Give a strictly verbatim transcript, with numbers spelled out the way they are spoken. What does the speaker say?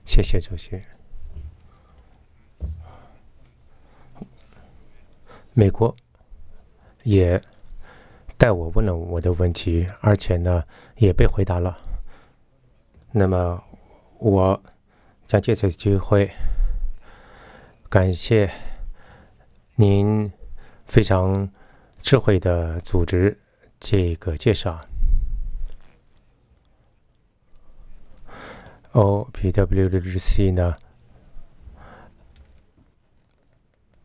谢谢主席。美国也带我问了我的问题，而且呢也被回答了。那么我将借此机会感谢您非常智慧的组织这个介绍。O P W C 呢